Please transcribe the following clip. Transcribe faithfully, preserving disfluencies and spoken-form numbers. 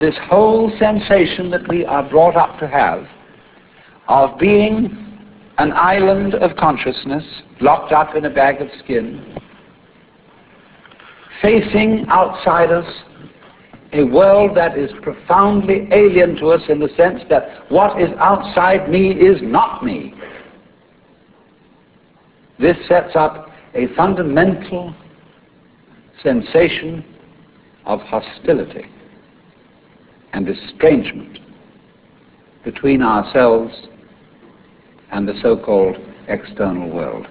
This whole sensation that we are brought up to have of being an island of consciousness locked up in a bag of skin, facing outside us a world that is profoundly alien to us in the sense that what is outside me is not me. This sets up a fundamental sensation of hostility and estrangement between ourselves and the so-called external world.